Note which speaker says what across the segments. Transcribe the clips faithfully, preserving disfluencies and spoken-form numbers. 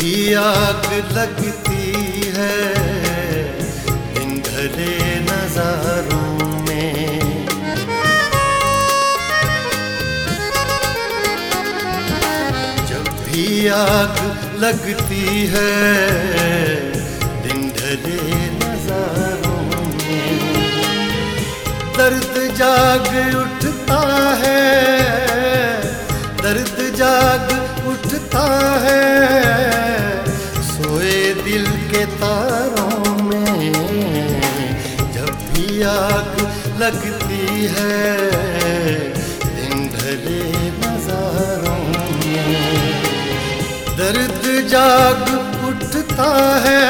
Speaker 1: भी आग लगती है दिन ढले नजारों में, जब भी आग लगती है दिन ढले नजारों में, दर्द जाग उठता है, दर्द जाग उठता है सोए दिल के तारों में, जब भी आग लगती है दिन ढले नजारों में, दर्द जाग उठता है,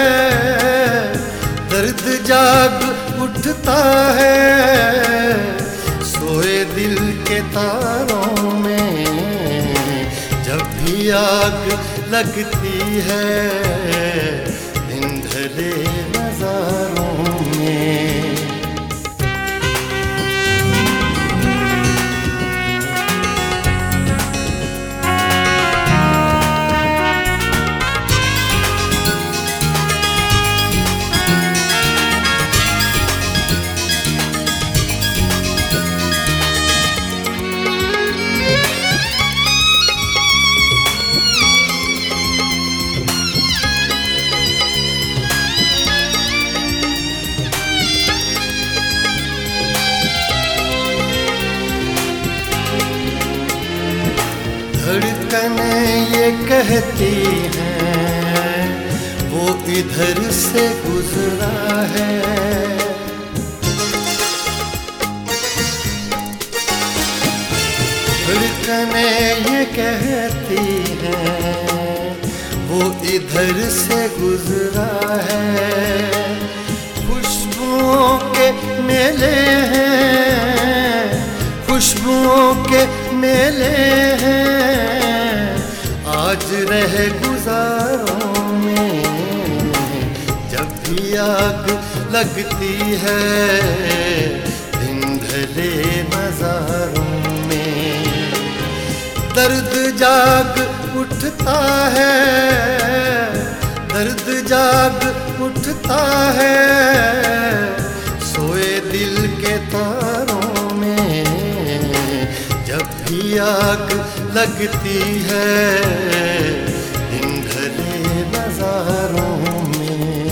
Speaker 1: दर्द जाग उठता है सोए दिल के तारों में, जब भी आग लगती है दिन ढले नजारों में। धड़कनें ये कहती हैं वो इधर से गुजरा है, धड़कनें ये कहती हैं वो इधर से गुजरा है, खुशबुओं के मेले हैं, खुशबुओं के मेले हैं आज रह गुजारों में, जब भी आग लगती है दिन ढले नजारों में, दर्द जाग उठता है, दर्द जाग उठता है सोए दिल के तारों में, जब भी आग लगती है दिन ढले नजारों में।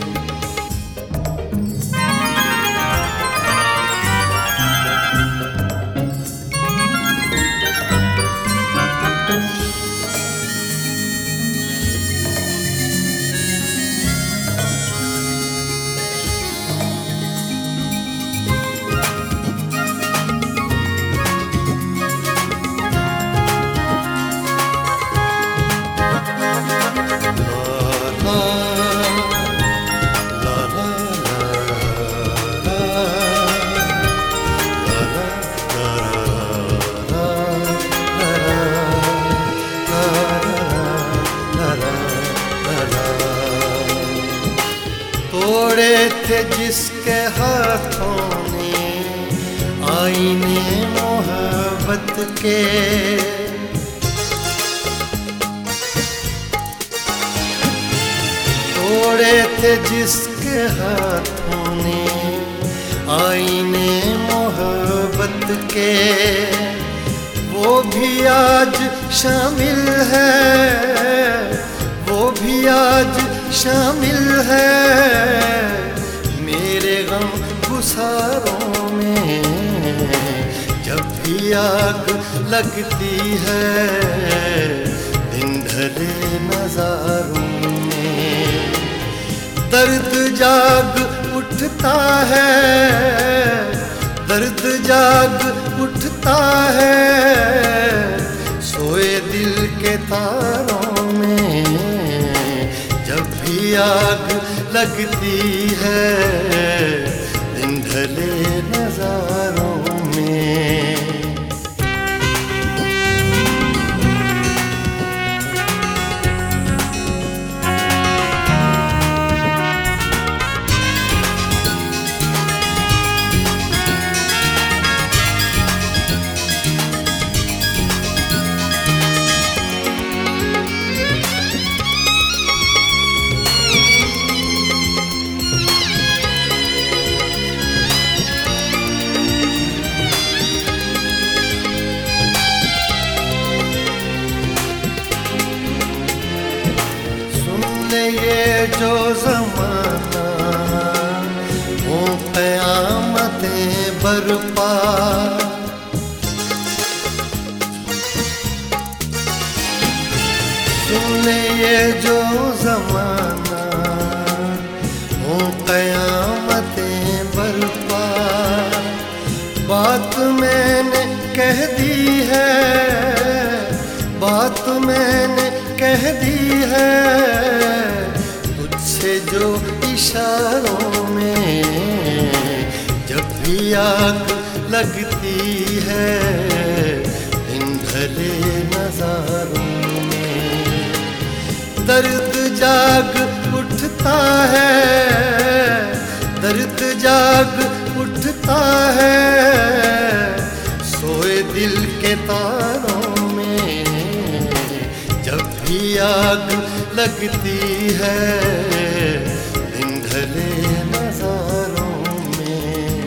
Speaker 1: तोड़े थे जिसके हाथों ने आईने मोहब्बत के, तोड़े थे जिसके हाथों ने आईने मोहब्बत के, वो भी आज शामिल है, वो भी आज शामिल है मेरे गम गुसारों में, जब भी आग लगती है दिन ढले नजारों में, दर्द जाग उठता है, दर्द जाग उठता है सोए दिल के तारों में, जब भी आग लगती है दिन ढले नजारों में। जो ज़माना हो क़यामतें बरपा, सुन ये जो ज़माना हो क़यामतें बरपा। बात मैंने कह दी है, बात मैंने कह दी है, तुझसे जो इशारों में जब भी आग लगती है इन ढले नज़ारों में। दर्द जाग उठता है, दर्द जाग उठता है, सोए दिल के तारों में जब भी आग लगती है दिन ढले नज़ारों में।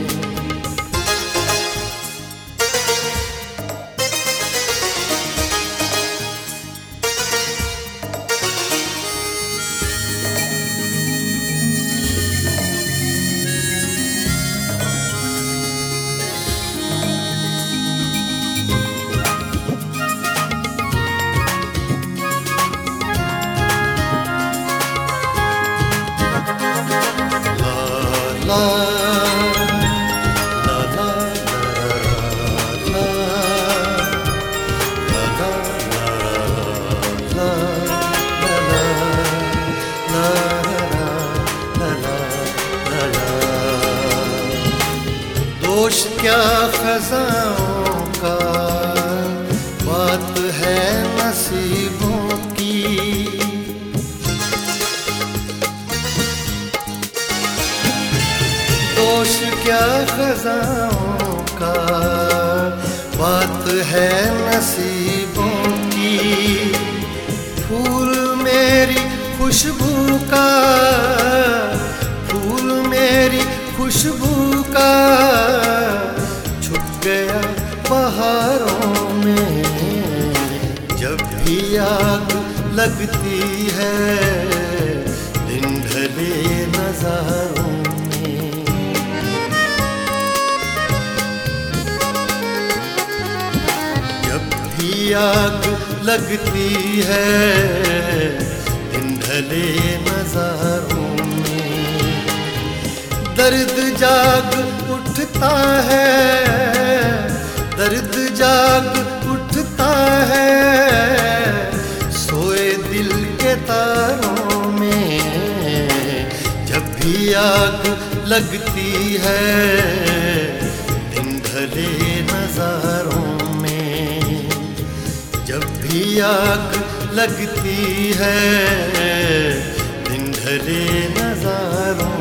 Speaker 1: La la la la la दोष क्या ख़ज़ाओं का, बात है नसीबों की। दोष क्या ख़ज़ाओं का, बात है नसीबों की। फूल मेरी खुशबू का, फूल मेरी खुशबू का छुप गया बहारों में जब भी आग लगती है दिन ढले नज़ारों में। जब भी आग लगती है दिन ढले नज़ारों में, दर्द जाग उठता है, दर्द जाग उठता है, सोए दिल के तारों में जब भी आग लगती है दिन ढले नज़ारों में। जब भी आग लगती है दिन ढले नज़ारों